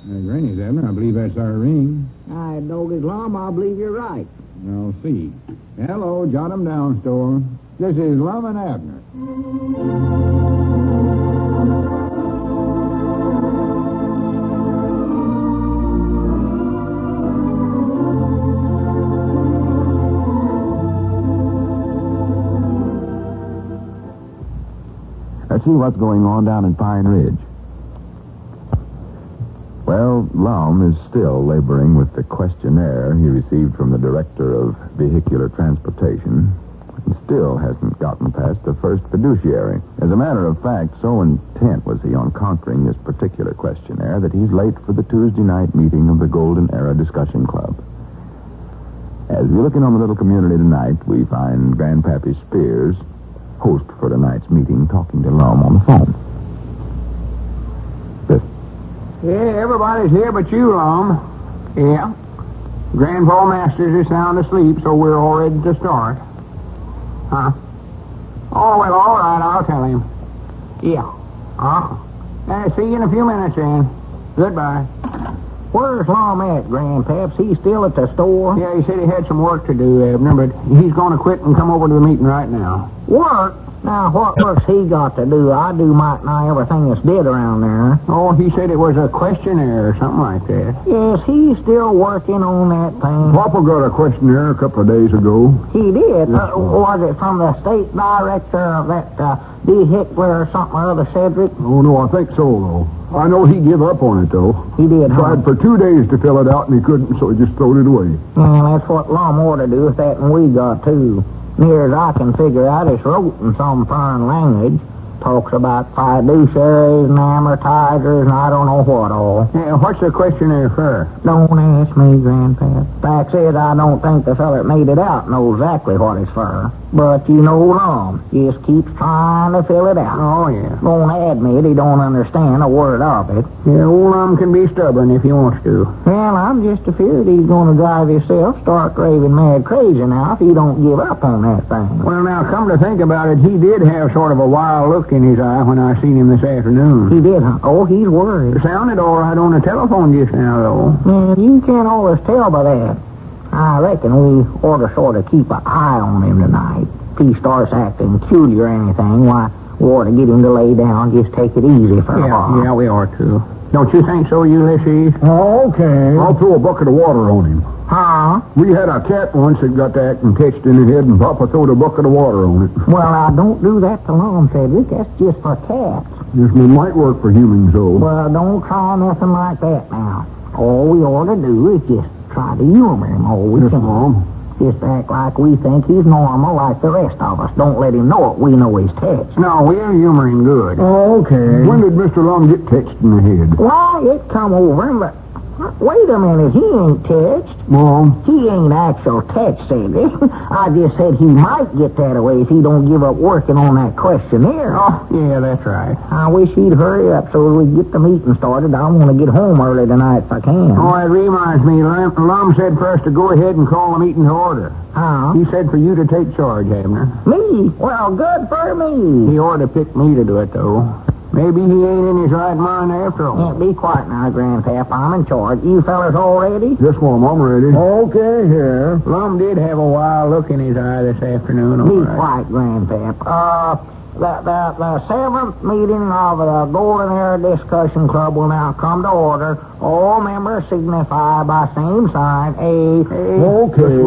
Granny's, Abner. I believe that's our ring. I know his Lum. I believe you're right. I'll see. Hello, jot 'em down, Store. This is Lum and Abner. Let's see what's going on down in Pine Ridge. Well, Lum is still laboring with the questionnaire he received from the Director of Vehicular Transportation and still hasn't gotten past the first fiduciary. As a matter of fact, so intent was he on conquering this particular questionnaire that he's late for the Tuesday night meeting of the Golden Era Discussion Club. As we look in on the little community tonight, we find Grandpappy Spears, host for tonight's meeting, talking to Lum on the phone. Yeah, everybody's here but you, Lum. Yeah. Grandpa Masters is sound asleep, so we're all ready to start. Huh? Oh, well, all right, I'll tell him. Yeah. See you in a few minutes, then. Goodbye. Where's Lum at, Grandpaps? He's still at the store? Yeah, he said he had some work to do, Abner, but he's going to quit and come over to the meeting right now. Work? Now, what work's he got to do? I do might nigh everything that's did around there. Oh, he said it was a questionnaire or something like that. Yes, he's still working on that thing. Papa got a questionnaire a couple of days ago. He did? Was it from the state director of that vehicular or something or other, Cedric? Oh, no, I think so, though. I know he gave up on it, though. He did, Tried for 2 days to fill it out, and he couldn't, so he just threw it away. Well, that's what Lum ought to do with that, and we got, too. Near as I can figure out, it's wrote in some foreign language. Talks about fiduciaries and amortizers and I don't know what all. Yeah, what's the questionnaire for? Don't ask me, Grandpa. Fact is, I don't think the fella that made it out knows exactly what it's for. But you know Lum just keeps trying to fill it out. Oh, yeah. Won't admit he don't understand a word of it. Yeah, old Lum can be stubborn if he wants to. Well, I'm just afeard he's going to drive himself stark raving mad crazy now if he don't give up on that thing. Well, now, come to think about it, he did have sort of a wild look in his eye when I seen him this afternoon. He did, huh? Oh, he's worried. It sounded all right on the telephone just now, though. Yeah, you can't always tell by that. I reckon we ought to sort of keep an eye on him tonight. If he starts acting cutie or anything, why, we ought to get him to lay down, just take it easy for a while. Yeah, we ought to. Don't you think so, Ulysses? Oh, okay. I'll throw a bucket of water on him. Huh? We had a cat once that got to acting tetched in the head, and Papa throwed a bucket of water on it. Well, now, don't do that to Lum, Cedric. That's just for cats. This one might work for humans, though. Well, don't try nothing like that now. All we ought to do is just try to humor him all we can. Mom. Just act like we think he's normal like the rest of us. Don't let him know it. We know he's tetched. No, we'll humor him good. Oh, okay. When did Mr. Lum get tetched in the head? Why, it come over him, but... Wait a minute, he ain't tetched. Mom? He ain't actual tetched, Cedric. I just said he might get that away if he don't give up working on that questionnaire. Oh, yeah, that's right. I wish he'd hurry up so we get the meeting started. I want to get home early tonight if I can. Oh, it reminds me, Lum said for us to go ahead and call the meeting to order. Huh? He said for you to take charge, Abner. Me? Well, good for me. He ought to pick me to do it, though. Maybe he ain't in his right mind after all. Yeah, be quiet now, Grandpap. I'm in charge. You fellas all ready? Yes, Mom, I'm ready. Okay, here. Lum did have a wild look in his eye this afternoon. Be quiet, Grandpap. The seventh meeting of the Golden Era Discussion Club will now come to order. All members signify by same sign. Okay.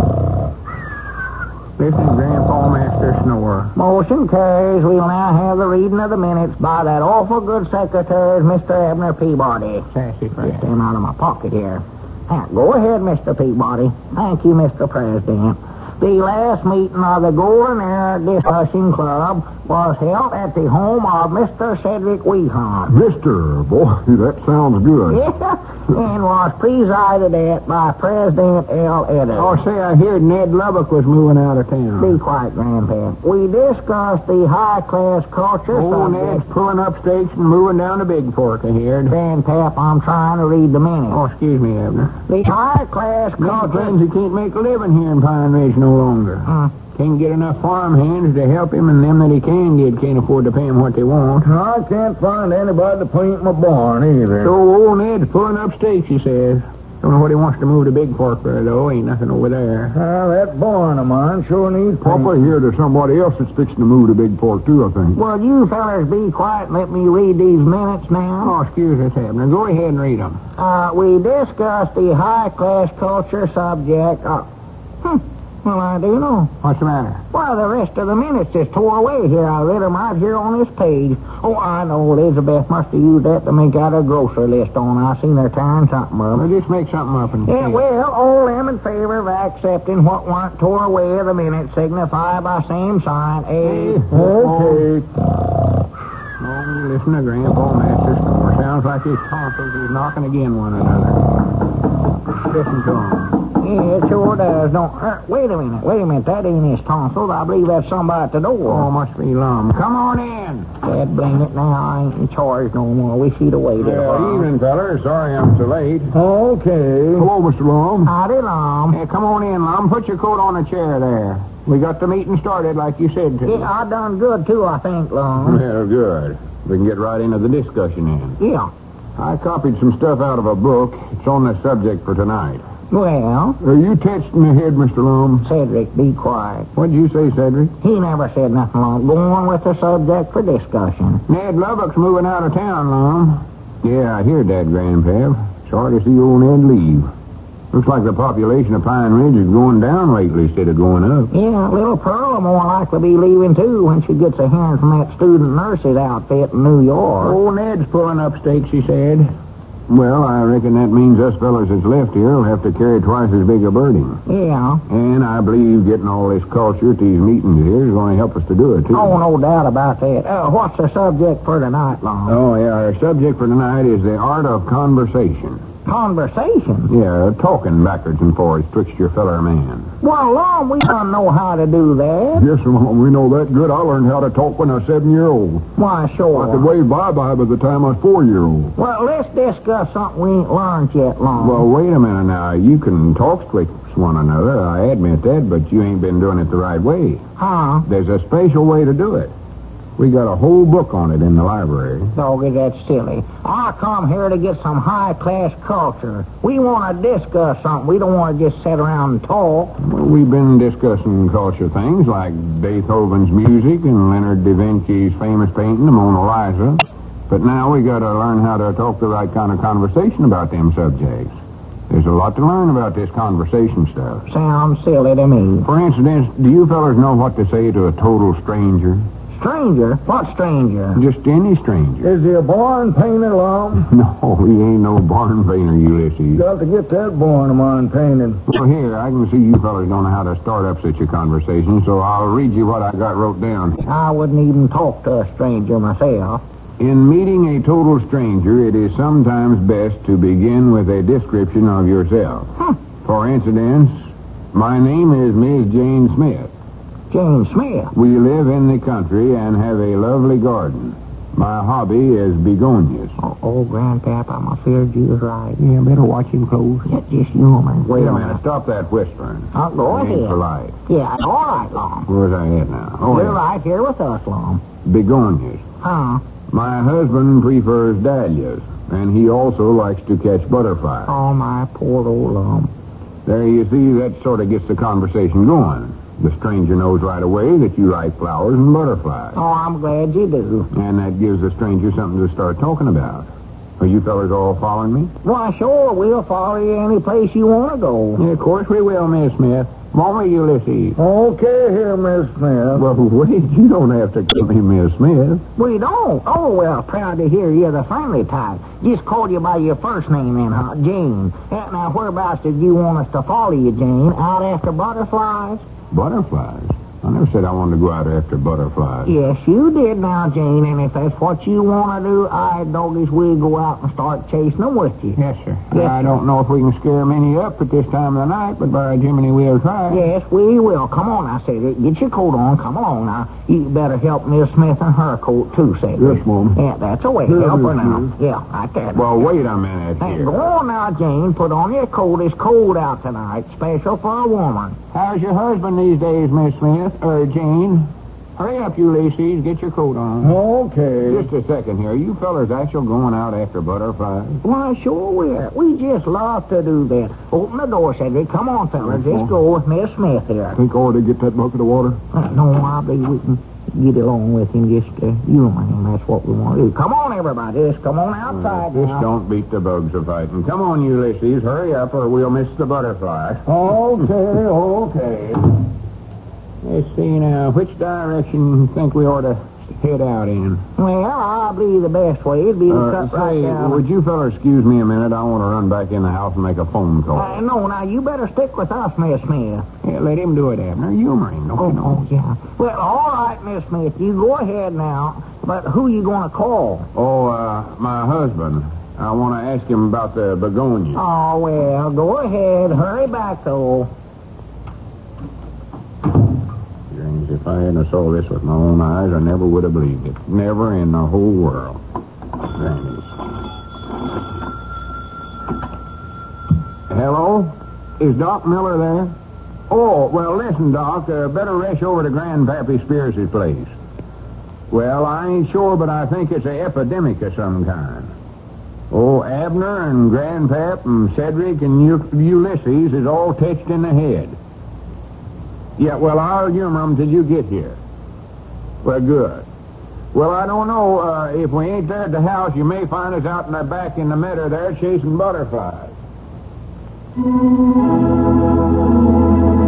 This is Grandpa Master Snore. Motion carries. We will now have the reading of the minutes by that awful good secretary, Mr. Abner Peabody. Sassy friend. Just him out of my pocket here. Now, go ahead, Mr. Peabody. Thank you, Mr. President. The last meeting of the Golden Era Discussion Club was held at the home of Mr. Cedric Weehon. Mr. Boy, that sounds good. Yeah, and was presided at by President L. Edder. Oh, say, I heard Ned Lubbock was moving out of town. Be quiet, Grandpa. We discussed the high-class culture subject. Ned's pulling up stakes and moving down to Big Fork, I heard. Grandpa, I'm trying to read the minutes. Oh, excuse me, Abner. The high-class Ned culture... claims he can't make a living here in Pine Ridge no longer. Can't get enough farm hands to help him, and them that he can get can't afford to pay him what they want. I can't find anybody to paint my barn either. So old Ned's pulling up stakes, he says. Don't know what he wants to move to Big Fork for, though. Ain't nothing over there. That barn of mine sure needs Papa, here there's somebody else that's fixing to move to Big Fork, too, I think. Well, you fellers be quiet and let me read these minutes now. Oh, excuse us, Abner. Go ahead and read them. We discussed the high-class culture subject. Well, I do know. What's the matter? Well, the rest of the minutes is tore away here. I read them out here on this page. Oh, I know. Elizabeth must have used that to make out a grocery list on. I seen her tearing something up. Well, just make something up and Yeah, well, all them in favor of accepting what weren't tore away of the minutes signify by same sign. Okay. Oh, listen to Grandpa Masters snore. Sounds like his tonsils is knocking again one another. Listen to him. Yeah, it sure does. Don't hurt. Wait a minute. That ain't his tonsils. I believe that's somebody at the door. Oh, must be Lum. Come on in. Dad, blame it now. I ain't in charge no more. Wish he'd have waited a while. Evening, fellers. Sorry I'm so late. Okay. Hello, Mr. Long. Howdy, Lum. Hey, come on in, Lum. Put your coat on a chair there. We got the meeting started like you said to. Yeah, I done good, too, I think, Lum. Well, good. We can get right into the discussion then. Yeah. I copied some stuff out of a book. It's on the subject for tonight. Well, Are you testing ahead, Mr. Long? Cedric, be quiet. What'd you say, Cedric? He never said nothing wrong. Go on with the subject for discussion. Ned Lubbock's moving out of town, Lum. Yeah, I hear that, Grandpap. Sorry to see old Ned leave. Looks like the population of Pine Ridge is going down lately instead of going up. Yeah, little Pearl will more likely be leaving, too, when she gets a hearing from that student nurse's outfit in New York. Old Ned's pulling up stakes, he said. Well, I reckon that means us fellers that's left here will have to carry twice as big a burden. Yeah. And I believe getting all this culture at these meetings here is going to help us to do it, too. Oh, no doubt about that. What's the subject for tonight, Long? Oh, yeah, our subject for tonight is the art of conversation. Conversation? Yeah, talking backwards and forwards twixt your feller man. Well, Long, we don't know how to do that. Yes, Sir Long, we know that good. I learned how to talk when I was 7-year-old. Why, I could sure. wave bye-bye by the time I was 4-year-old. Well, let's discuss something we ain't learned yet, Long. Well, wait a minute now. You can talk twixt one another, I admit that, but you ain't been doing it the right way. Huh? There's a special way to do it. We got a whole book on it in the library. Doggy, that's silly. I come here to get some high-class culture. We want to discuss something. We don't want to just sit around and talk. Well, we've been discussing culture things like Beethoven's music and Leonard da Vinci's famous painting, the Mona Lisa. But now we got to learn how to talk the right kind of conversation about them subjects. There's a lot to learn about this conversation stuff. Sounds silly to me. For instance, do you fellas know what to say to a total stranger? Stranger? What stranger? Just any stranger. Is he a barn painter, Long? No, he ain't no barn painter, Ulysses. Got to get that barn of mine painted. Well, here, I can see you fellas don't know how to start up such a conversation, so I'll read you what I got wrote down. I wouldn't even talk to a stranger myself. In meeting a total stranger, it is sometimes best to begin with a description of yourself. For instance, my name is Miss Jane Smith. Jane Smith. We live in the country and have a lovely garden. My hobby is begonias. Oh, Grandpap, I'm afraid you was right. Yeah, better watch him close. That's just human. Wait a minute, stop that whispering. Go It ain't ahead. polite. Yeah, all right, Long. Where's I at now? Oh, You're yeah. right here with us, Long. Begonias. Huh? My husband prefers dahlias, and he also likes to catch butterflies. Oh, my poor old Long. There, you see, that sort of gets the conversation going. The stranger knows right away that you like flowers and butterflies. Oh, I'm glad you do. And that gives the stranger something to start talking about. Are you fellas all following me? Why, sure, we'll follow you any place you want to go. Yeah, of course we will, Miss Smith. Won't we, Ulysses? Okay here, Miss Smith. Well, wait, you don't have to call me Miss Smith. We don't. Oh, well, proud to hear you're the friendly type. Just called you by your first name then, huh? Jane. Now, whereabouts did you want us to follow you, Jane? Out after butterflies? Butterflies? I never said I wanted to go out after butterflies. Yes, you did now, Jane, and if that's what you want to do, doggies, we'll go out and start chasing them with you. Yes, sir. Yes, I don't know if we can scare many up at this time of the night, but by Jiminy, we'll try. Yes, we will. Come on, I said it. Get your coat on. Come along now. You better help Miss Smith in her coat, too, said Yes, Mom. Yeah, that's a way. Here, Help her Miss now. Smith. Yeah, right there. Well, wait a minute Hey, here. go on now, Jane. Put on your coat. It's cold out tonight. Special for a woman. How's your husband these days, Miss Smith? Jane. Hurry up, Ulysses. Get your coat on. Okay. Just a second here. You fellers actually going out after butterflies? Why, sure we just love to do that. Open the door, Cedric. Come on, fellas. Just go with Miss Smith here. Think I ought to get that bucket of water? No, I believe we can get along with him. Just humor him. That's what we want to do. Come on, everybody. Just come on outside Just now. don't beat the bugs a fighting. Come on, Ulysses. Hurry up or we'll miss the butterfly. Okay. Let's see now. Which direction you think we ought to head out in? Well, I believe the best way would be to cut right Say, down. would you fellas excuse me a minute? I want to run back in the house and make a phone call. No, now, you better stick with us, Miss Smith. Yeah, let him do it, Abner. Humor him, don't you know? Yeah. Well, all right, Miss Smith. You go ahead now. But who you going to call? Oh, my husband. I want to ask him about the begonia. Oh, well, go ahead. Hurry back, though. Strange, if I hadn't saw this with my own eyes, I never would have believed it. Never in the whole world. Strange. Hello? Is Doc Miller there? Oh, well, listen, Doc. Better rush over to Grandpappy Spears' place. Well, I ain't sure, but I think it's an epidemic of some kind. Oh, Abner and Grandpap and Cedric and Ulysses is all touched in the head. Yeah, well, I'll humor them till you get here. Well, good. Well, I don't know. If we ain't there at the house, you may find us out in the back in the meadow there chasing butterflies.